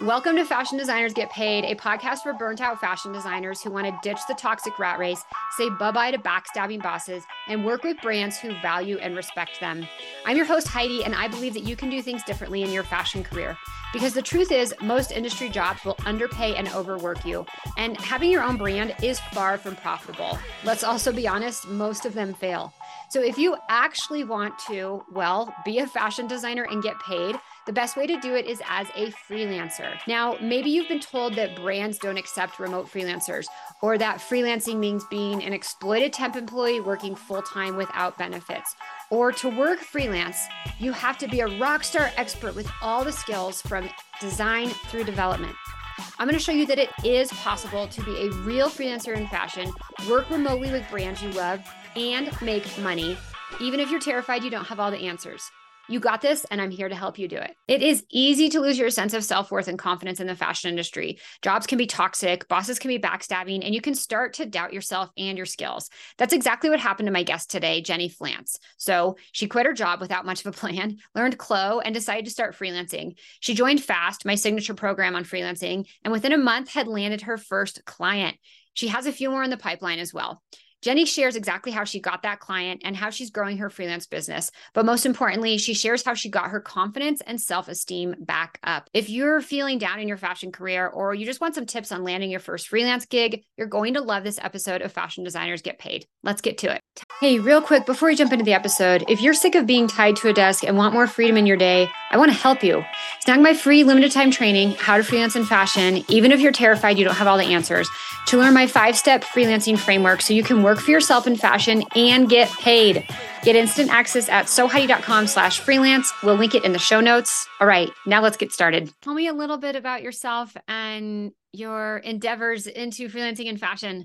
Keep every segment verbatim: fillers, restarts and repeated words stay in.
Welcome to Fashion Designers Get Paid, a podcast for burnt out fashion designers who want to ditch the toxic rat race, say bye-bye to backstabbing bosses, and work with brands who value and respect them. I'm your host, Heidi, and I believe that you can do things differently in your fashion career. Because the truth is, most industry jobs will underpay and overwork you, and having your own brand is far from profitable. Let's also be honest, most of them fail. So if you actually want to, well, be a fashion designer and get paid, the best way to do it is as a freelancer. Now, maybe you've been told that brands don't accept remote freelancers, or that freelancing means being an exploited temp employee working full-time without benefits. Or to work freelance, you have to be a rock star expert with all the skills from design through development. I'm going to show you that it is possible to be a real freelancer in fashion, work remotely with brands you love, and make money, even if you're terrified you don't have all the answers. You got this, and I'm here to help you do it. It is easy to lose your sense of self-worth and confidence in the fashion industry. Jobs can be toxic, bosses can be backstabbing, and you can start to doubt yourself and your skills. That's exactly what happened to my guest today, Jenny Flance. So she quit her job without much of a plan, learned C L O, and decided to start freelancing. She joined FAST, my signature program on freelancing, and within a month had landed her first client. She has a few more in the pipeline as well. Jenny shares exactly how she got that client and how she's growing her freelance business. But most importantly, she shares how she got her confidence and self-esteem back up. If you're feeling down in your fashion career, or you just want some tips on landing your first freelance gig, you're going to love this episode of Fashion Designers Get Paid. Let's get to it. Hey, real quick, before we jump into the episode, if you're sick of being tied to a desk and want more freedom in your day, I want to help you. Snag my free limited time training, How to Freelance in Fashion, even if you're terrified you don't have all the answers, to learn my five-step freelancing framework so you can work for yourself in fashion and get paid. Get instant access at soheidi.com slash freelance. We'll link it in the show notes. All right, now let's get started. Tell me a little bit about yourself and your endeavors into freelancing in fashion.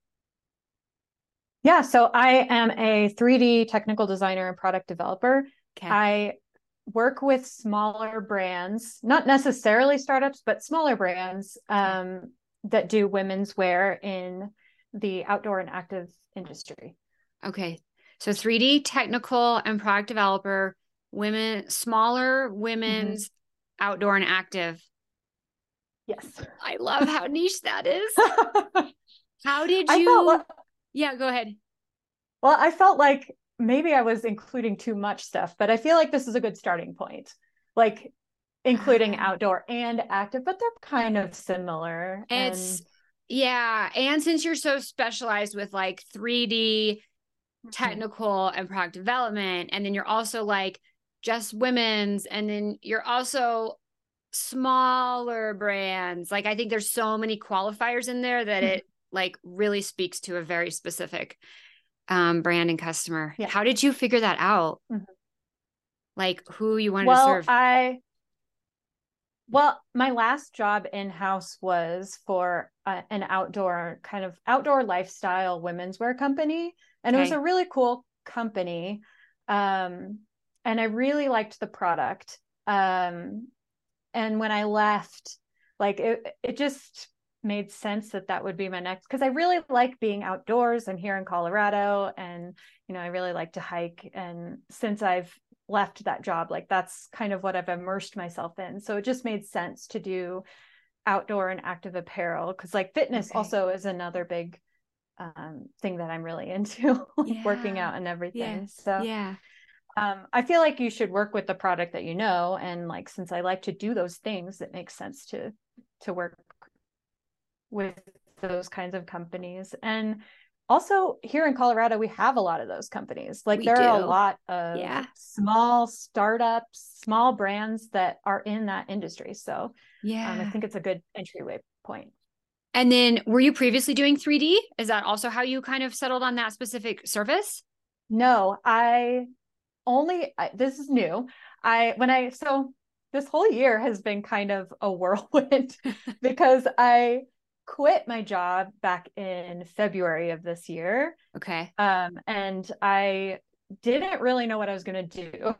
Yeah, so I am a three D technical designer and product developer. Okay. I work with smaller brands, not necessarily startups, but smaller brands um, that do women's wear in the outdoor and active industry. Okay. So three D technical and product developer, women, smaller women's mm-hmm. outdoor and active. Yes. I love how niche that is. How did you? I felt like, yeah, go ahead. Well, I felt like maybe I was including too much stuff, but I feel like this is a good starting point. Like including outdoor and active, but they're kind of similar. It's and... yeah. And since you're so specialized with like three D technical and product development, and then you're also like just women's, and then you're also smaller brands. Like I think there's so many qualifiers in there that it like really speaks to a very specific um, brand and customer. Yeah. How did you figure that out? Mm-hmm. Like who you wanted well, to serve? I Well, my last job in-house was for uh, an outdoor kind of outdoor lifestyle women's wear company. And okay. It was a really cool company. Um, and I really liked the product. Um, and when I left, like it, it just made sense that that would be my next, because I really like being outdoors. I'm here in Colorado and, you know, I really like to hike. And since I've left that job, like that's kind of what I've immersed myself in. So it just made sense to do outdoor and active apparel, because like fitness okay. also is another big um, thing that I'm really into, yeah. working out and everything. Yes. So yeah, um, I feel like you should work with the product that you know, and like since I like to do those things, it makes sense to to work with those kinds of companies. And also here in Colorado, we have a lot of those companies. Like we there do. are a lot of yeah. small startups, small brands that are in that industry. So yeah, um, I think it's a good entryway point. And then were you previously doing three D? Is that also how you kind of settled on that specific service? No, I only, I, this is new. I, when I, so this whole year has been kind of a whirlwind because I quit my job back in February of this year. Okay. Um, and I didn't really know what I was going to do.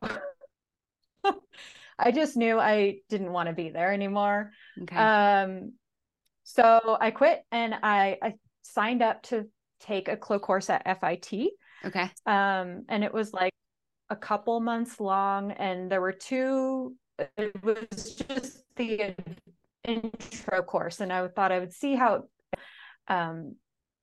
I just knew I didn't want to be there anymore. Okay. Um, so I quit and I, I signed up to take a C L O course at F I T. Okay. Um, and it was like a couple months long, and there were two, it was just the intro course, and I thought I would see how, um,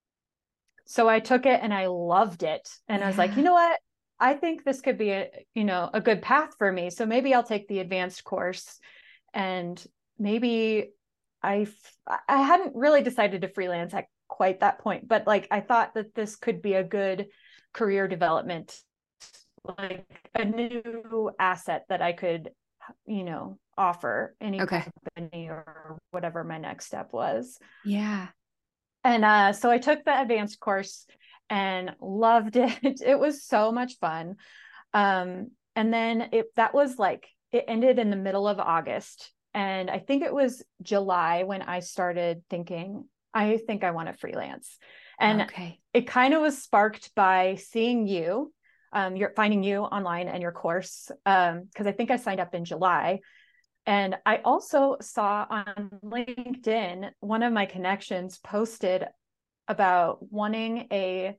so I took it and I loved it. And yeah. I was like, you know what? I think this could be a, you know, a good path for me. So maybe I'll take the advanced course, and maybe I, I hadn't really decided to freelance at quite that point, but like, I thought that this could be a good career development, like a new asset that I could, you know, offer any okay. company or whatever my next step was. Yeah. And uh, so I took the advanced course and loved it. It was so much fun. Um, and then it, that was like, it ended in the middle of August. And I think it was July when I started thinking, I think I want to freelance. And okay. it kind of was sparked by seeing you, um, you're finding you online and your course. Um, cause I think I signed up in July. And I also saw on LinkedIn, one of my connections posted about wanting a,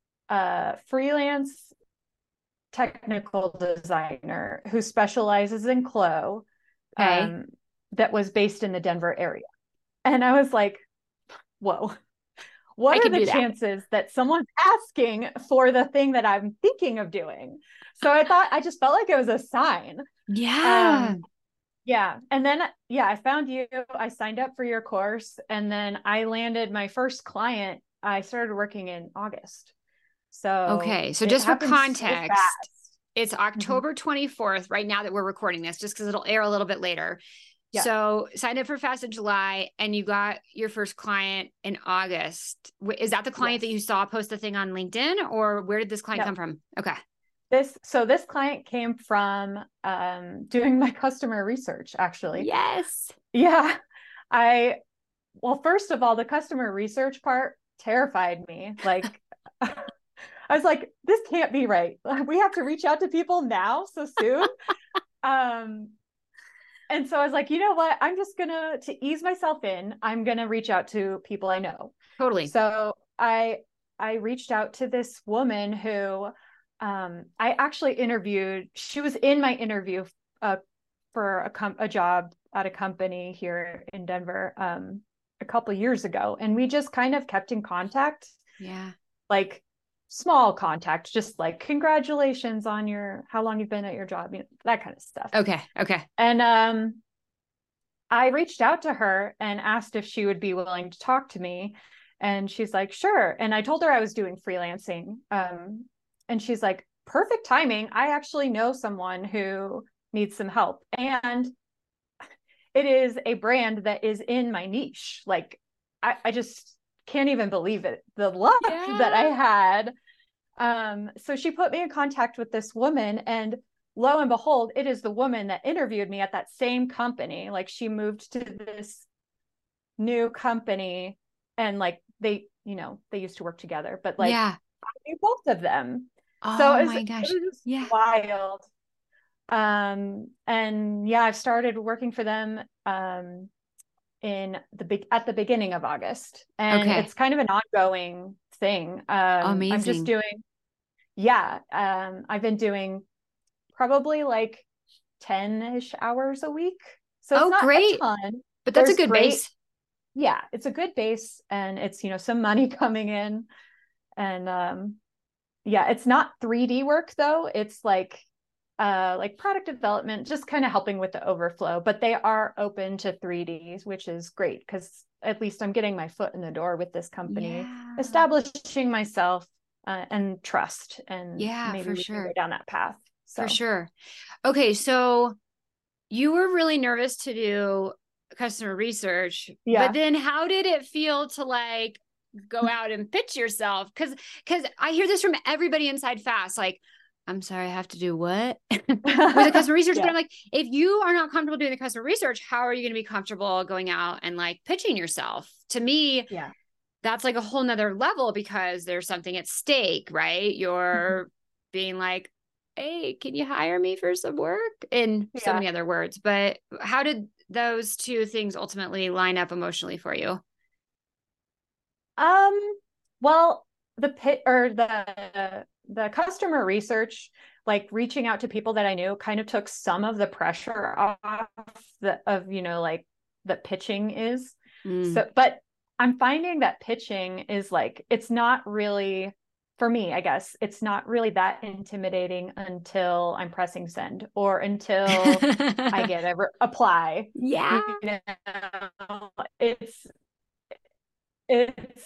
a freelance technical designer who specializes in Clo, okay. um, that was based in the Denver area. And I was like, whoa, what I are the chances that. that someone's asking for the thing that I'm thinking of doing? So I thought, I just felt like it was a sign. Yeah. Um, Yeah. And then, yeah, I found you, I signed up for your course, and then I landed my first client. I started working in August. So, okay. So just for context, so it's October twenty-fourth right now that we're recording this, just because it'll air a little bit later. Yeah. So signed up for Fast in July, and you got your first client in August. Is that the client yes. that you saw post the thing on LinkedIn, or where did this client no. come from? Okay. This, so this client came from um, doing my customer research, actually. Yes. Yeah. I, well, first of all, the customer research part terrified me. Like, I was like, this can't be right. We have to reach out to people now so soon. um, and so I was like, you know what? I'm just gonna, to ease myself in, I'm gonna reach out to people I know. Totally. So I, I reached out to this woman who, Um, I actually interviewed, she was in my interview uh, for a, com- a job at a company here in Denver um, a couple years ago. And we just kind of kept in contact. Yeah. Like small contact, just like congratulations on your, how long you've been at your job, you know, that kind of stuff. Okay. Okay. And um, I reached out to her and asked if she would be willing to talk to me. And she's like, sure. And I told her I was doing freelancing. Um, And she's like, perfect timing. I actually know someone who needs some help. And it is a brand that is in my niche. Like, I, I just can't even believe it. The luck yeah. that I had. Um, so she put me in contact with this woman, and lo and behold, it is the woman that interviewed me at that same company. Like, she moved to this new company, and like they, you know, they used to work together, but like yeah. I knew both of them. Oh so it was, my gosh. it was just yeah. wild. Um, and yeah, I've started working for them um, in the big at the beginning of August, and okay. it's kind of an ongoing thing. Um, Amazing. I'm just doing, yeah. Um, I've been doing probably like ten-ish hours a week, so it's oh, not great. a ton, but that's There's a good great, base. Yeah, it's a good base, and it's, you know, some money coming in, and um, yeah, it's not three D work though. It's like, uh, like product development, just kind of helping with the overflow, but they are open to three Ds, which is great because at least I'm getting my foot in the door with this company, yeah. establishing myself uh, and trust, and yeah, maybe for we sure. can go down that path. So. For sure. Okay. So you were really nervous to do customer research, yeah. but then how did it feel to like go out and pitch yourself? Because because I hear this from everybody inside Fast, like, I'm sorry, I have to do what with the customer research. yeah. But I'm like, if you are not comfortable doing the customer research, how are you going to be comfortable going out and like pitching yourself? To me, yeah, that's like a whole nother level because there's something at stake, right? You're mm-hmm. being like, hey, can you hire me for some work? In yeah. so many other words. But how did those two things ultimately line up emotionally for you? Um, well, the pit or the the customer research, like reaching out to people that I knew, kind of took some of the pressure off the, of, you know, like that pitching is. Mm. So, but I'm finding that pitching is like, it's not really, for me, I guess, it's not really that intimidating until I'm pressing send or until I get a re- apply. Yeah. You know, it's, it's,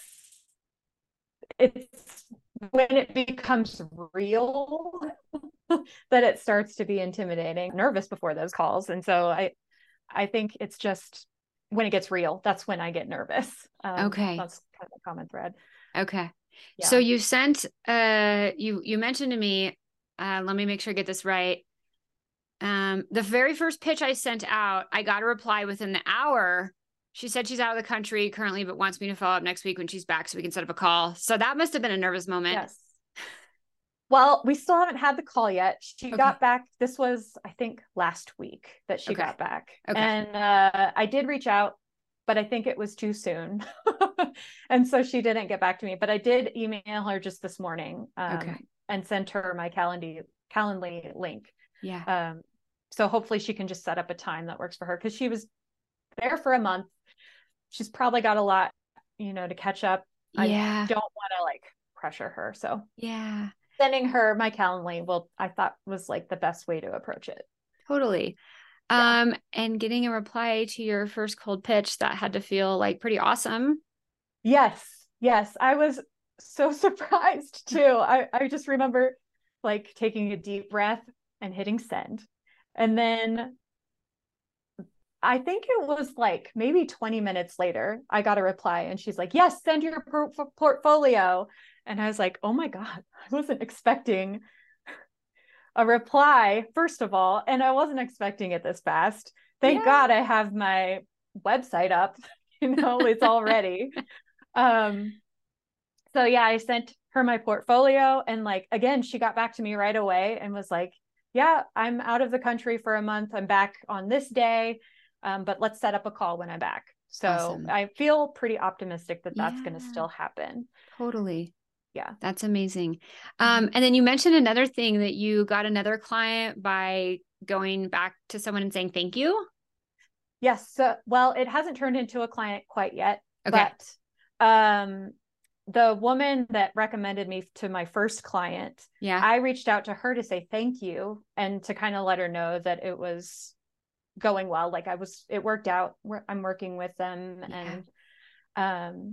it's when it becomes real that it starts to be intimidating. Nervous before those calls. And so I, I think it's just when it gets real, that's when I get nervous. Um, Okay. That's kind of a common thread. Okay. Yeah. So you sent, uh, you, you mentioned to me, uh, let me make sure I get this right. Um, the very first pitch I sent out, I got a reply within the hour. She said she's out of the country currently, but wants me to follow up next week when she's back so we can set up a call. So that must have been a nervous moment. Yes. Well, we still haven't had the call yet. She Okay. got back. This was, I think, last week that she Okay. got back. Okay. And uh, I did reach out, but I think it was too soon. And so she didn't get back to me. But I did email her just this morning um, Okay. and sent her my Calendly, Calendly link. Yeah. Um, so hopefully she can just set up a time that works for her because she was there for a month. She's probably got a lot, you know, to catch up. Yeah. I don't want to like pressure her. So yeah. Sending her my Calendly, well, I thought was like the best way to approach it. Totally. Yeah. Um, and getting a reply to your first cold pitch, that had to feel like pretty awesome. Yes. Yes. I was so surprised too. I, I just remember like taking a deep breath and hitting send. And then I think it was like maybe twenty minutes later, I got a reply and she's like, yes, send your por- portfolio. And I was like, oh my God, I wasn't expecting a reply, first of all, and I wasn't expecting it this fast. Thank yeah. God I have my website up, you know, it's all ready. um, so yeah, I sent her my portfolio and like, again, she got back to me right away and was like, yeah, I'm out of the country for a month. I'm back on this day. Um, but let's set up a call when I'm back. So awesome. I feel pretty optimistic that that's yeah. going to still happen. Totally. Yeah. That's amazing. Um, and then you mentioned another thing that you got another client by going back to someone and saying, thank you. Yes. So, well, it hasn't turned into a client quite yet, okay. but, um, the woman that recommended me to my first client, yeah, I reached out to her to say thank you and to kind of let her know that it was going well. Like I was, it worked out. I'm working with them yeah. and, um,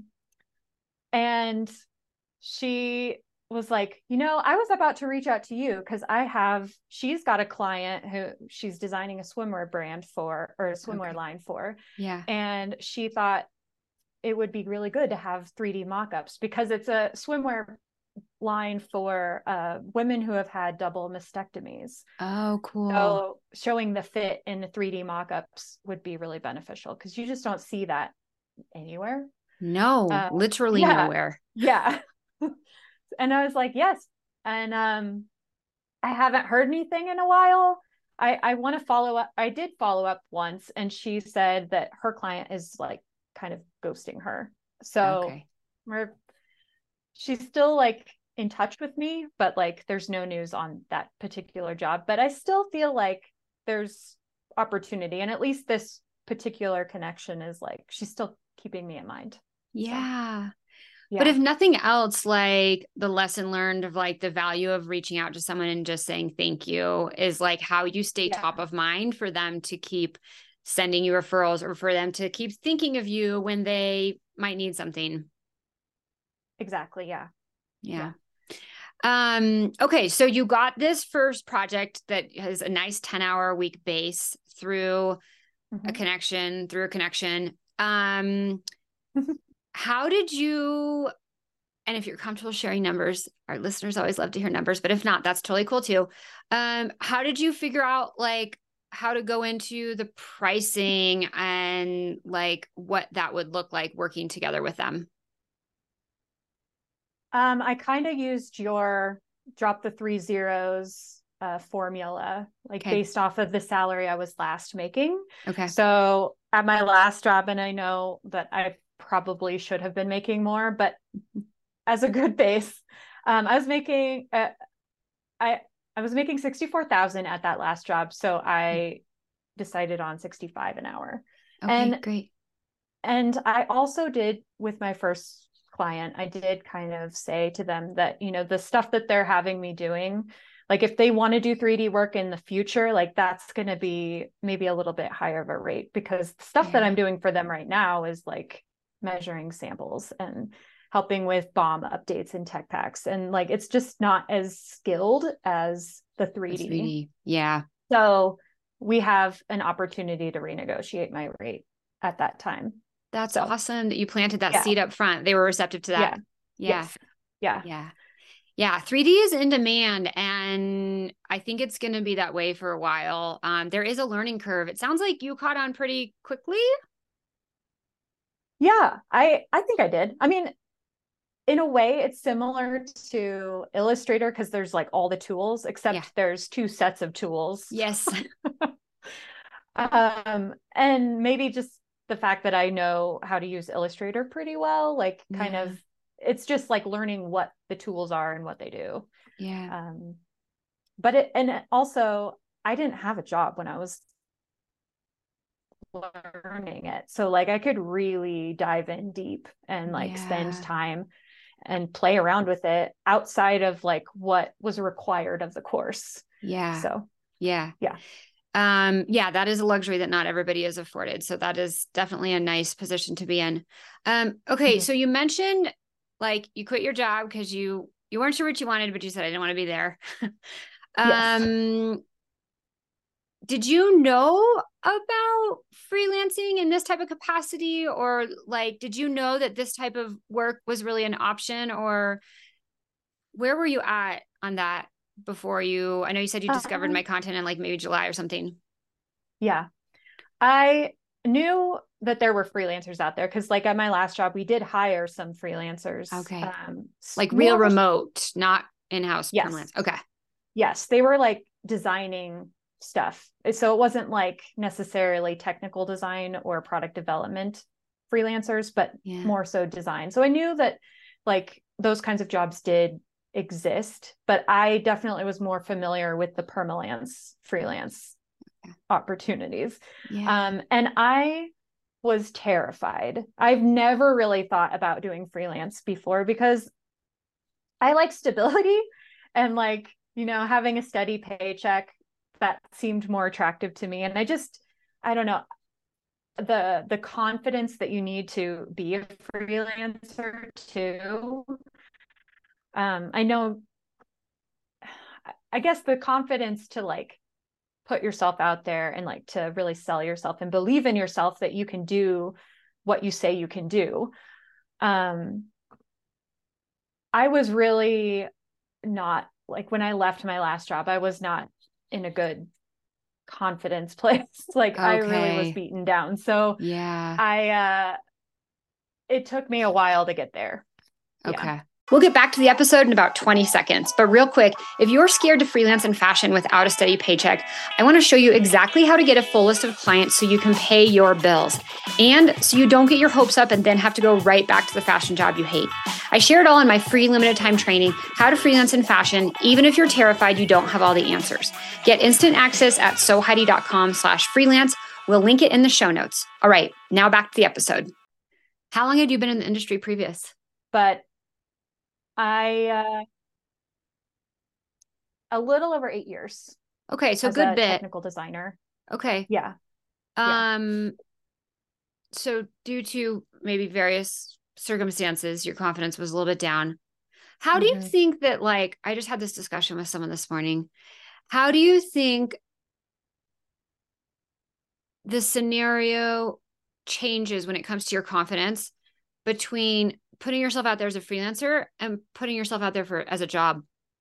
and she was like, you know, I was about to reach out to you because I have, she's got a client who she's designing a swimwear brand for, or a swimwear okay. line for. Yeah. And she thought it would be really good to have three D mock-ups because it's a swimwear line for uh, women who have had double mastectomies. Oh, cool. So showing the fit in the three D mock-ups would be really beneficial because you just don't see that anywhere. No, uh, literally yeah, nowhere. Yeah. And I was like, yes. And um, I haven't heard anything in a while. I, I want to follow up. I did follow up once and she said that her client is like kind of ghosting her. So okay. we're, she's still like in touch with me, but like there's no news on that particular job. But I still feel like there's opportunity. And at least this particular connection is like, she's still keeping me in mind. Yeah. So. Yeah. But if nothing else, like the lesson learned of like the value of reaching out to someone and just saying thank you is like how you stay yeah. top of mind for them to keep sending you referrals or for them to keep thinking of you when they might need something. Exactly. Yeah. Yeah. yeah. Um, okay. So you got this first project that has a nice ten hour a week base through mm-hmm. a connection, through a connection. Um, How did you, and if you're comfortable sharing numbers, our listeners always love to hear numbers, but if not, that's totally cool too. Um, how did you figure out like how to go into the pricing and like what that would look like working together with them? Um, I kind of used your drop the three zeros uh, formula, like okay. based off of the salary I was last making. Okay. So at my last job, and I know that I probably should have been making more, but as a good base, um, I was making, uh, I, I was making sixty-four thousand at that last job. So I decided on sixty-five an hour. Okay, and great. And I also did with my first client, I did kind of say to them that, you know, the stuff that they're having me doing, like if they want to do three D work in the future, like that's going to be maybe a little bit higher of a rate, because the stuff yeah. that I'm doing for them right now is like measuring samples and helping with B O M updates in tech packs. And like, it's just not as skilled as the three D. The three D. Yeah. So we have an opportunity to renegotiate my rate at that time. That's so, awesome that you planted that yeah. seed up front. They were receptive to that. Yeah. Yeah. Yes. Yeah. Yeah. Yeah. three D is in demand. And I think it's going to be that way for a while. Um, there is a learning curve. It sounds like you caught on pretty quickly. Yeah, I, I think I did. I mean, in a way, it's similar to Illustrator because there's like all the tools, except Yeah. there's two sets of tools. Yes. um, and maybe just the fact that I know how to use Illustrator pretty well, like kind Yeah. of, it's just like learning what the tools are and what they do. Yeah. Um, but it, and also I didn't have a job when I was learning it. So like I could really dive in deep and like Yeah. spend time and play around with it outside of like what was required of the course. Yeah. So yeah. Yeah. Um, yeah, that is a luxury that not everybody is afforded. So that is definitely a nice position to be in. Um, okay. Mm-hmm. So you mentioned like you quit your job because you, you weren't sure what you wanted, but you said, I didn't want to be there. Yes. um, did you know about freelancing in this type of capacity, or like, did you know that this type of work was really an option, or where were you at on that before you, I know you said you discovered um, my content in like maybe July or something. Yeah. I knew that there were freelancers out there because like at my last job, we did hire some freelancers. Okay. Um, like real remote, not in-house yes. permanent. Okay. Yes. They were like designing stuff. So it wasn't like necessarily technical design or product development freelancers, but yeah. more so design. So I knew that like those kinds of jobs did exist, but I definitely was more familiar with the permalance freelance okay. opportunities. Yeah. Um, and I was terrified. I've never really thought about doing freelance before because I like stability and like, you know, having a steady paycheck. That seemed more attractive to me. And I just, I don't know, the the confidence that you need to be a freelancer too. Um, I know, I guess the confidence to like put yourself out there and like to really sell yourself and believe in yourself that you can do what you say you can do. Um, I was really not like when I left my last job, I was not in a good confidence place. Like okay. I really was beaten down. So yeah, I, uh, it took me a while to get there. Okay. Yeah. We'll get back to the episode in about twenty seconds. But real quick, if you're scared to freelance in fashion without a steady paycheck, I want to show you exactly how to get a full list of clients so you can pay your bills and so you don't get your hopes up and then have to go right back to the fashion job you hate. I share it all in my free limited time training, How to Freelance in Fashion, even if you're terrified you don't have all the answers. Get instant access at soheidi.com slash freelance. We'll link it in the show notes. All right, now back to the episode. How long had you been in the industry previous? But I, uh, a little over eight years. Okay. So as good a bit. Technical designer. Okay. Yeah. Um, yeah. So due to maybe various circumstances, your confidence was a little bit down. How do mm-hmm. you think that, like, I just had this discussion with someone this morning. How do you think the scenario changes when it comes to your confidence between putting yourself out there as a freelancer and putting yourself out there for as a job?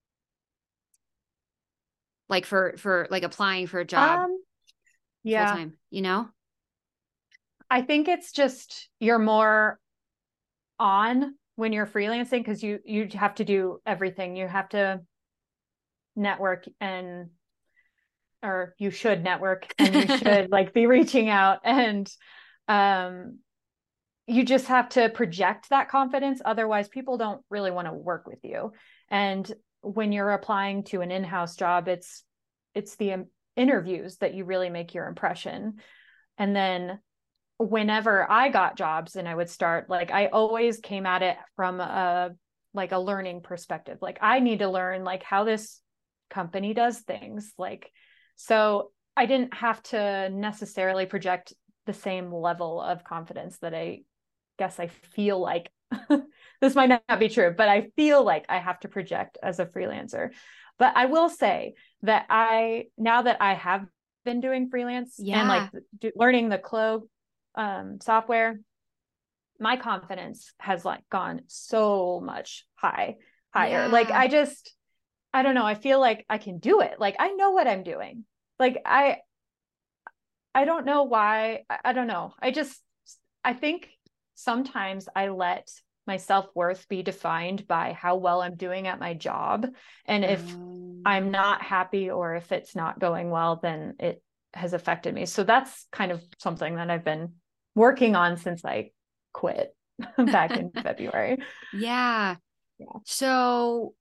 Like for, for like applying for a job um, yeah. full time, you know? I think it's just, you're more on when you're freelancing because you, you have to do everything. You have to network and, or you should network and you should like be reaching out and, um, you just have to project that confidence. Otherwise, people don't really want to work with you. And when you're applying to an in-house job, it's it's the interviews that you really make your impression. And then whenever I got jobs and I would start, like, I always came at it from a, like a learning perspective. Like, I need to learn like how this company does things. Like, so I didn't have to necessarily project the same level of confidence that I guess I feel like this might not be true, but I feel like I have to project as a freelancer. But I will say that I, now that I have been doing freelance yeah. and like do, learning the Clo um, software, my confidence has like gone so much high, higher. Yeah. Like, I just, I don't know. I feel like I can do it. Like, I know what I'm doing. Like, I, I don't know why. I, I don't know. I just, I think sometimes I let my self-worth be defined by how well I'm doing at my job. And if um, I'm not happy or if it's not going well, then it has affected me. So that's kind of something that I've been working on since I quit back in February. Yeah. yeah. So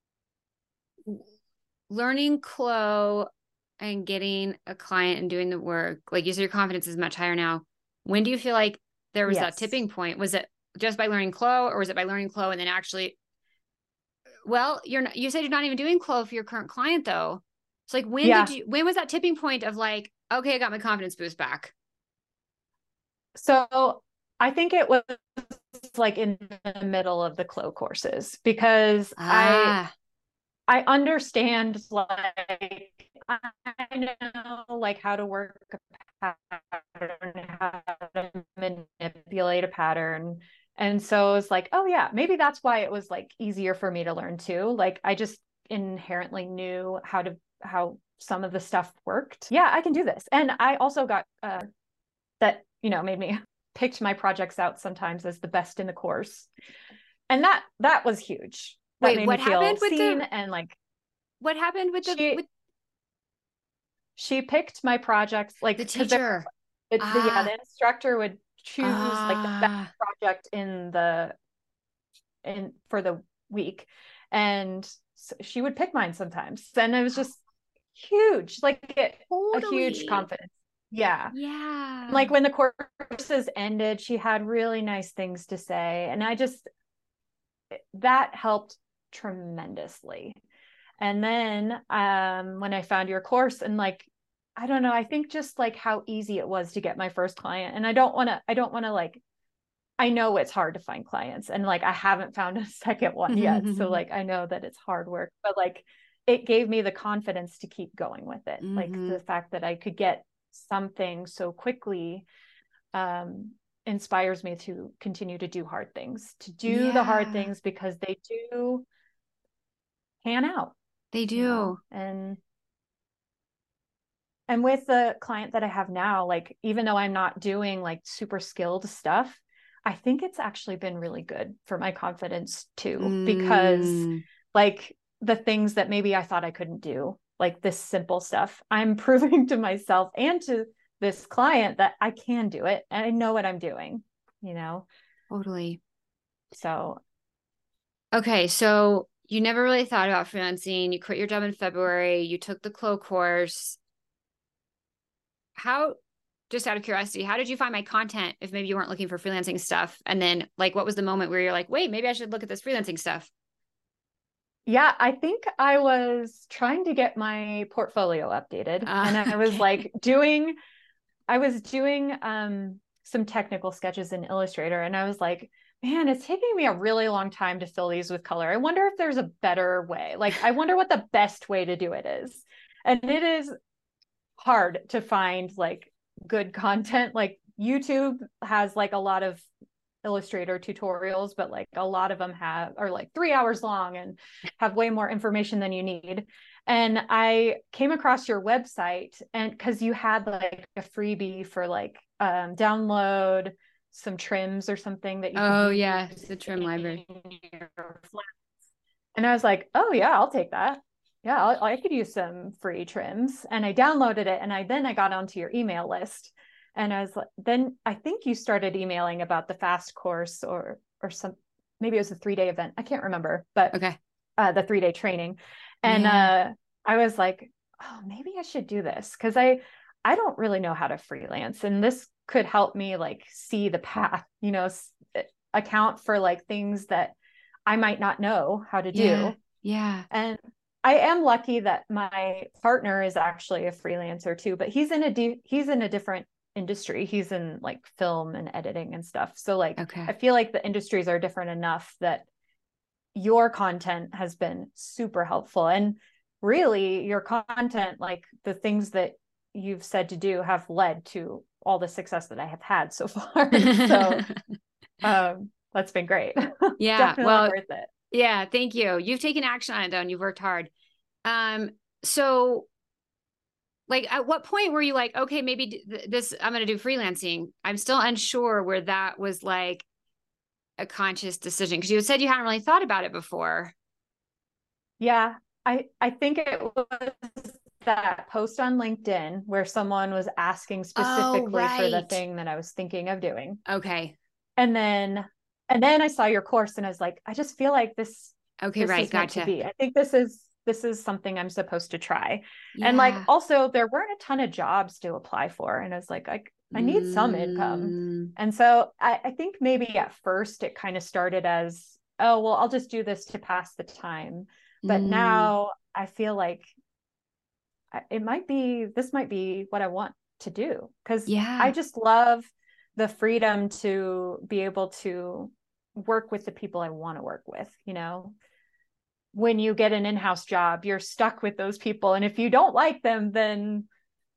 learning Clo and getting a client and doing the work, like you said, your confidence is much higher now. When do you feel like there was yes. that tipping point? Was it just by learning Clo, or was it by learning Clo and then actually, well, you're not, you said you're not even doing Clo for your current client though. It's like, when yeah. did you, when was that tipping point of like, okay, I got my confidence boost back? So I think it was like in the middle of the Clo courses, because ah. I, I understand, like, I know like how to work a pattern, how to manipulate a pattern. And so it's like, oh yeah, maybe that's why it was like easier for me to learn too. Like, I just inherently knew how to, how some of the stuff worked. Yeah, I can do this. And I also got uh, that, you know, made me picked my projects out sometimes as the best in the course. And that, that was huge. That Wait, made what me feel happened with seen the, and like, what happened with the, she, with she picked my projects, like the teacher. It, ah. the, yeah, the instructor would choose ah. like the best project in the in for the week, and so she would pick mine sometimes. And it was just huge, like it, totally. a huge confidence. Yeah, yeah. Like when the courses ended, she had really nice things to say, and I just that helped tremendously. And then um, when I found your course, and like, I don't know, I think just like how easy it was to get my first client. And I don't want to, I don't want to like, I know it's hard to find clients, and like, I haven't found a second one yet. So like, I know that it's hard work, but like, it gave me the confidence to keep going with it. Mm-hmm. Like the fact that I could get something so quickly um, inspires me to continue to do hard things, to do yeah. the hard things, because they do pan out. They do. You know? And and with the client that I have now, like, even though I'm not doing like super skilled stuff, I think it's actually been really good for my confidence too, mm. because like the things that maybe I thought I couldn't do, like this simple stuff, I'm proving to myself and to this client that I can do it, and I know what I'm doing, you know? Totally. So. Okay. So you never really thought about freelancing. You quit your job in February. You took the Clo course. How, just out of curiosity, how did you find my content if maybe you weren't looking for freelancing stuff? And then like, what was the moment where you're like, wait, maybe I should look at this freelancing stuff? Yeah, I think I was trying to get my portfolio updated. Uh, and I was okay. like doing, I was doing um, some technical sketches in Illustrator. And I was like, man, it's taking me a really long time to fill these with color. I wonder if there's a better way. Like, I wonder what the best way to do it is. And it is hard to find like good content. Like YouTube has like a lot of Illustrator tutorials, but like a lot of them have are like three hours long and have way more information than you need. And I came across your website, and because you had like a freebie for like um, download some trims or something that you oh could yeah the trim library. And I was like, oh yeah, I'll take that. Yeah, I'll, I could use some free trims. And I downloaded it, and I then I got onto your email list. And I was like, then I think you started emailing about the fast course, or or some, maybe it was a three day event. I can't remember, but okay, uh, the three day training. And yeah. uh, I was like, oh, maybe I should do this, because I I don't really know how to freelance, and this could help me like see the path, you know, account for like things that I might not know how to Yeah. do. Yeah. And I am lucky that my partner is actually a freelancer too, but he's in a di- he's in a different industry. He's in like film and editing and stuff. So like, okay. I feel like the industries are different enough that your content has been super helpful. And really your content, like the things that you've said to do, have led to all the success that I have had so far. So um, that's been great. Yeah. Definitely well, worth it. Yeah. Thank you. You've taken action on it though, and you've worked hard. Um, so like at what point were you like, okay, maybe th- this, I'm going to do freelancing. I'm still unsure where that was like a conscious decision. Cause you said you hadn't really thought about it before. Yeah. I, I think it was that post on LinkedIn where someone was asking specifically oh, for the right. thing that I was thinking of doing. Okay. And then, and then I saw your course and I was like, I just feel like this, Okay. this Right. is meant Gotcha. to be. I think this is, this is something I'm supposed to try. Yeah. And like, also there weren't a ton of jobs to apply for. And I was like, I, I need some Mm. income. And so I, I think maybe at first it kind of started as, oh, well, I'll just do this to pass the time. But Mm. now I feel like it might be, this might be what I want to do. Cause Yeah. I just love the freedom to be able to work with the people I want to work with. You know, when you get an in-house job, you're stuck with those people. And if you don't like them, then,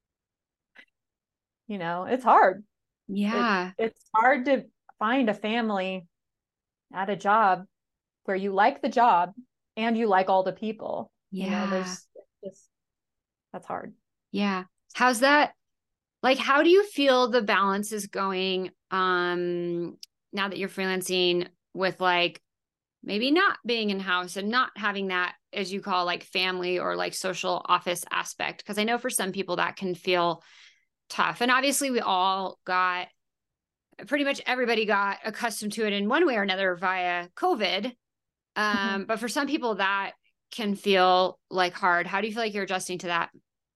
you know, it's hard. Yeah. It, it's hard to find a family at a job where you like the job and you like all the people. Yeah. You know, there's just, that's hard. Yeah. How's that? Like, how do you feel the balance is going um now that you're freelancing with like maybe not being in house and not having that, as you call, like family or like social office aspect? Because I know for some people that can feel tough. And obviously we all got, pretty much everybody got accustomed to it in one way or another via COVID. Um, mm-hmm. But for some people that can feel like hard. How do you feel like you're adjusting to that?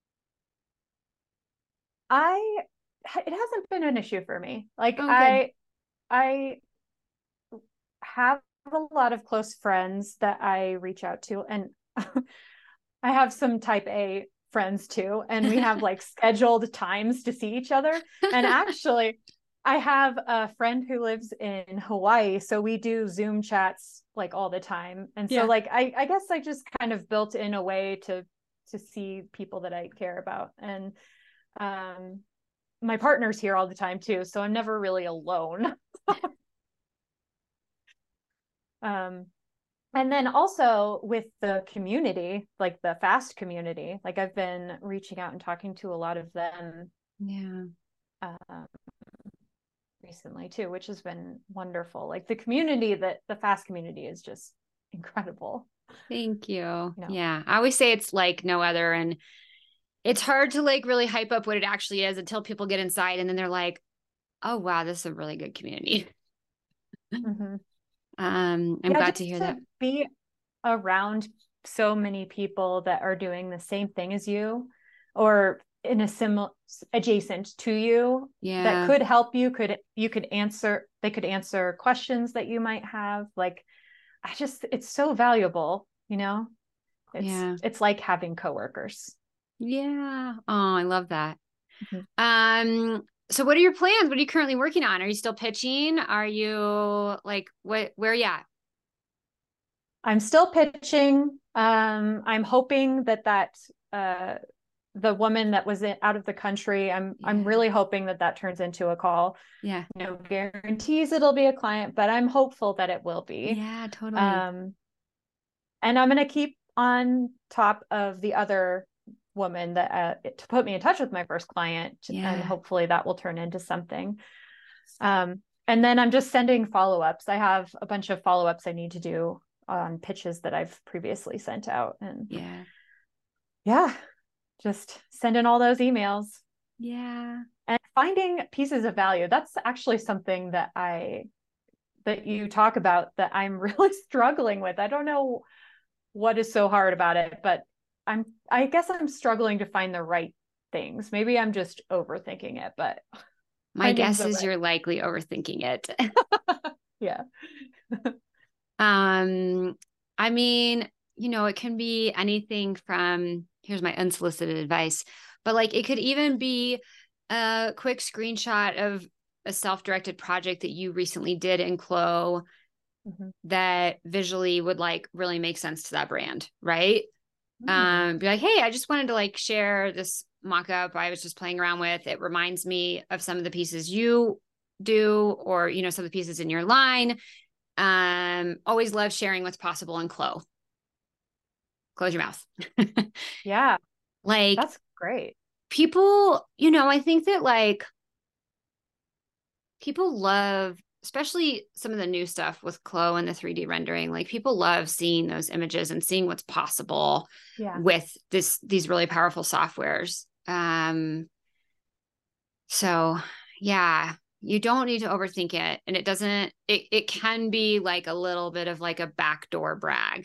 I, it hasn't been an issue for me. Like oh, I, I have a lot of close friends that I reach out to, and I have some type A friends too. And we have like scheduled times to see each other. And actually I have a friend who lives in Hawaii. So we do Zoom chats like all the time. And so yeah. like, I, I guess I just kind of built in a way to, to see people that I care about. And um, my partner's here all the time too. So I'm never really alone. um, and then also with the community, like the FAST community, like I've been reaching out and talking to a lot of them. Yeah. Um, recently too, which has been wonderful. Like the community, that the FAST community is just incredible. Thank you. you know? Yeah. I always say it's like no other. And it's hard to like really hype up what it actually is until people get inside and then they're like, oh, wow, this is a really good community. Mm-hmm. Um, I'm yeah, glad to hear to that. Be around so many people that are doing the same thing as you, or in a similar adjacent to you, yeah, that could help you, could you could answer, they could answer questions that you might have. Like, I just, it's so valuable, you know. It's yeah. it's like having coworkers. Yeah. Oh, I love that. Mm-hmm. Um, so what are your plans? What are you currently working on? Are you still pitching? Are you like, what, where are you at? I'm still pitching. Um, I'm hoping that that, uh, the woman that was in, out of the country, I'm, yeah. I'm really hoping that that turns into a call. Yeah. No guarantees it'll be a client, but I'm hopeful that it will be. Yeah, totally. Um, and I'm going to keep on top of the other woman that uh, to put me in touch with my first client, yeah. and hopefully that will turn into something. Um, and then I'm just sending follow-ups. I have a bunch of follow-ups I need to do on pitches that I've previously sent out. And yeah, yeah, just send in all those emails. Yeah. And finding pieces of value. That's actually something that I, that you talk about that I'm really struggling with. I don't know what is so hard about it, but I'm, I guess I'm struggling to find the right things. Maybe I'm just overthinking it, but my guess is right. You're likely overthinking it. Yeah. um, I mean, you know, it can be anything from, here's my unsolicited advice, but like it could even be a quick screenshot of a self-directed project that you recently did in Clo mm-hmm. that visually would like really make sense to that brand, right? Mm-hmm. Um, be like, hey, I just wanted to like share this mock-up I was just playing around with. It reminds me of some of the pieces you do, or, you know, some of the pieces in your line. Um, always love sharing what's possible in Clo. Close your mouth. Yeah. Like, that's great. People, you know, I think that like people love, especially some of the new stuff with Clo and the three D rendering, like people love seeing those images and seeing what's possible yeah. with this, these really powerful softwares. Um, so yeah, you don't need to overthink it. And it doesn't, it, it can be like a little bit of like a backdoor brag.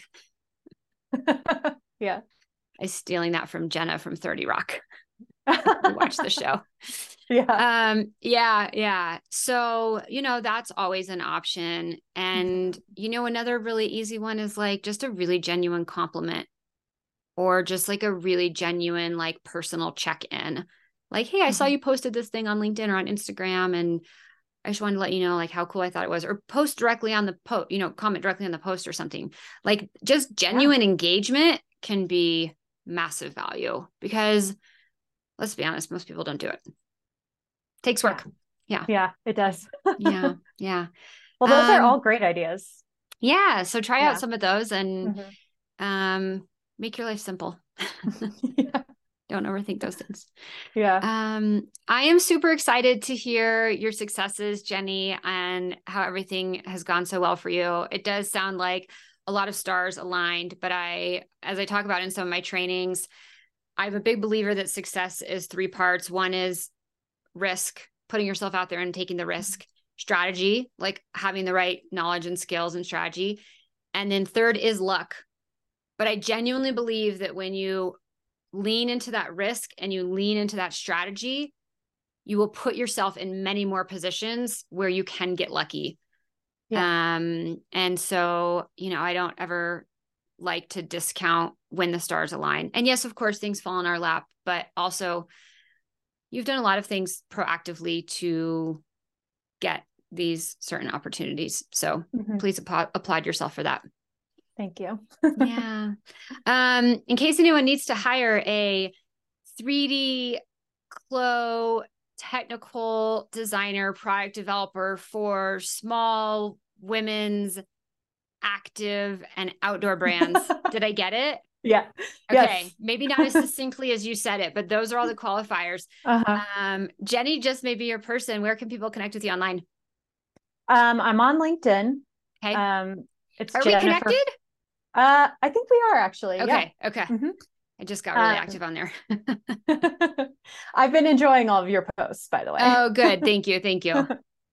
Yeah. I'm stealing that from Jenna from thirty Rock. We watch the show. Yeah. Um, yeah. Yeah. So, you know, that's always an option. And, mm-hmm. you know, another really easy one is like just a really genuine compliment, or just like a really genuine, like personal check-in. Like, hey, I mm-hmm. saw you posted this thing on LinkedIn or on Instagram, and I just wanted to let you know like how cool I thought it was, or post directly on the post, you know, comment directly on the post or something. Like just genuine yeah. engagement can be massive value, because let's be honest, most people don't do it. Takes work. Yeah. Yeah, yeah it does. yeah. Yeah. Well, those um, are all great ideas. Yeah. So try yeah. out some of those and mm-hmm. um, make your life simple. yeah. Don't overthink those things. Yeah. Um, I am super excited to hear your successes, Jenny, and how everything has gone so well for you. It does sound like a lot of stars aligned, but I, as I talk about in some of my trainings, I'm a big believer that success is three parts. One is risk, putting yourself out there and taking the risk. Strategy, like having the right knowledge and skills and strategy. And then third is luck. But I genuinely believe that when you lean into that risk and you lean into that strategy, you will put yourself in many more positions where you can get lucky. Yeah. Um, and so, you know, I don't ever like to discount when the stars align. And yes, of course, things fall in our lap, but also you've done a lot of things proactively to get these certain opportunities. So mm-hmm. please app- applaud yourself for that. Thank you. yeah. Um, in case anyone needs to hire a three D Clo technical designer, product developer for small women's active and outdoor brands. Did I get it? Yeah. Okay. Yes. Maybe not as succinctly as you said it, but those are all the qualifiers. Uh-huh. Um, Jenny just may be your person. Where can people connect with you online? Um, I'm on LinkedIn. Okay. Um, it's are Jennifer. we connected? Uh, I think we are actually. Okay. Yeah. Okay. Mm-hmm. I just got really um, active on there. I've been enjoying all of your posts, by the way. Oh, good. Thank you. Thank you.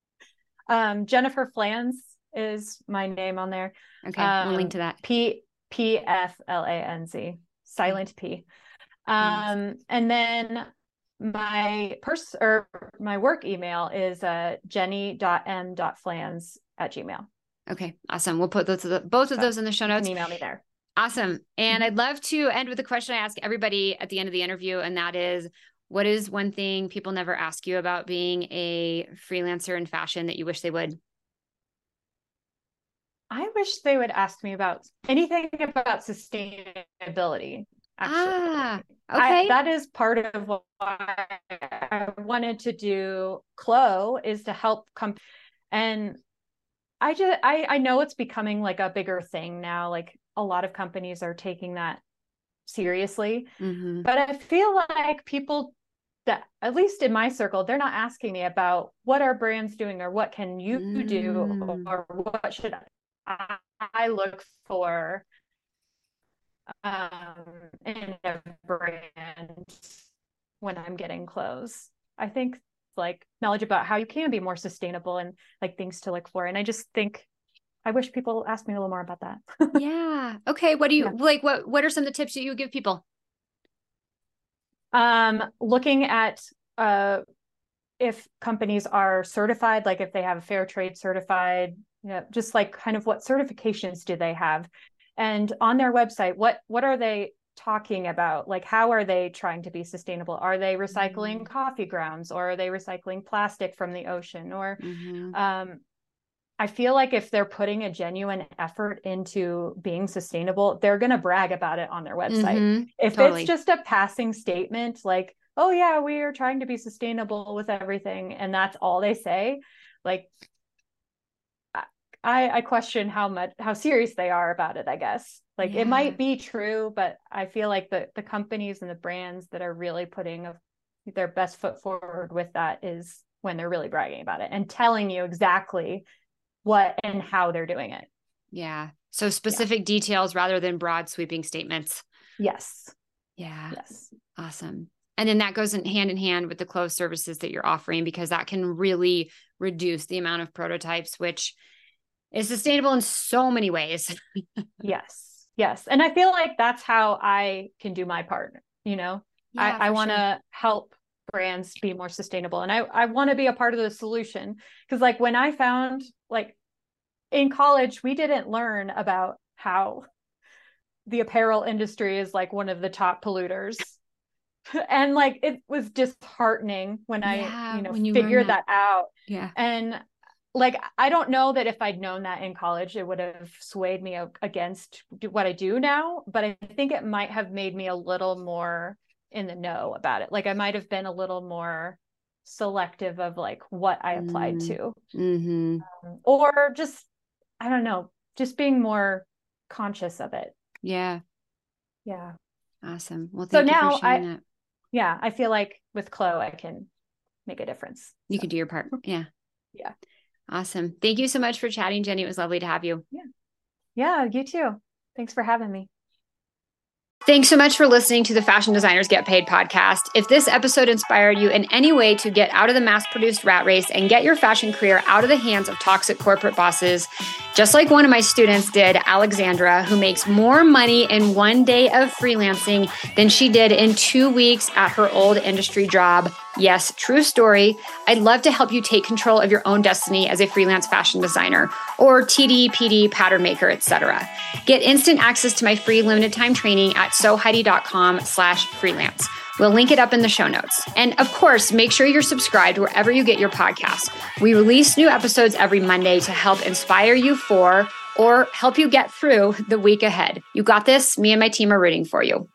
um, Jennifer Flanz is my name on there. Okay. Um, we'll link to that. P P F L A N Z, silent P. Um, and then my pers or my work email is uh, jenny.m.flans at gmail. Okay, awesome. We'll put those, both of so those in the show notes. You can email me there. Awesome. And mm-hmm. I'd love to end with a question I ask everybody at the end of the interview. And that is, what is one thing people never ask you about being a freelancer in fashion that you wish they would? I wish they would ask me about anything about sustainability. Actually, ah, okay. I, that is part of why I wanted to do Clo, is to help come. And I just, I, I know it's becoming like a bigger thing now. Like a lot of companies are taking that seriously, mm-hmm. but I feel like people that, at least in my circle, they're not asking me about what are brands doing, or what can you mm. do, or what should I, I look for um, in a brand when I'm getting clothes. I think like knowledge about how you can be more sustainable and like things to look for. And I just think I wish people asked me a little more about that. yeah. Okay. What do you yeah. like? What, what are some of the tips that you would give people? Um, looking at uh, if companies are certified, like if they have fair trade certified, you know, just like kind of what certifications do they have? And on their website, what what are they talking about? Like, how are they trying to be sustainable? Are they recycling mm-hmm. coffee grounds, or are they recycling plastic from the ocean? Or mm-hmm. um, I feel like if they're putting a genuine effort into being sustainable, they're going to brag about it on their website. Mm-hmm. If totally. It's just a passing statement, like, oh yeah, we are trying to be sustainable with everything, and that's all they say, like, I, I question how much, how serious they are about it, I guess. Like yeah. It might be true, but I feel like the, the companies and the brands that are really putting a, their best foot forward with that is when they're really bragging about it and telling you exactly what and how they're doing it. Yeah. So specific yeah. details rather than broad sweeping statements. Yes. Yeah. Yes. Awesome. And then that goes in hand in hand with the closed services that you're offering, because that can really reduce the amount of prototypes, which is sustainable in so many ways. Yes. Yes. And I feel like that's how I can do my part. You know, yeah, I, I want to sure. help brands be more sustainable. And I, I want to be a part of the solution. Because like when I found, like in college, we didn't learn about how the apparel industry is like one of the top polluters. And like it was disheartening when yeah, I, you know, when you figured that. that out. Yeah. And like, I don't know that if I'd known that in college, it would have swayed me against what I do now, but I think it might have made me a little more in the know about it. Like I might have been a little more selective of like what I applied mm. to. Mm-hmm. Um, or just, I don't know, just being more conscious of it. Yeah. Yeah. Awesome. Well, so thank you now for sharing I, that. Yeah, I feel like with Chloe, I can make a difference. You so. can do your part. Yeah. Yeah. Awesome. Thank you so much for chatting, Jenny. It was lovely to have you. Yeah. Yeah, you too. Thanks for having me. Thanks so much for listening to the Fashion Designers Get Paid podcast. If this episode inspired you in any way to get out of the mass-produced rat race and get your fashion career out of the hands of toxic corporate bosses, just like one of my students did, Alexandra, who makes more money in one day of freelancing than she did in two weeks at her old industry job. Yes, true story. I'd love to help you take control of your own destiny as a freelance fashion designer or T D, P D, pattern maker, et cetera. Get instant access to my free limited time training at soheidi.com slash freelance. We'll link it up in the show notes. And of course, make sure you're subscribed wherever you get your podcasts. We release new episodes every Monday to help inspire you for or help you get through the week ahead. You got this. Me and my team are rooting for you.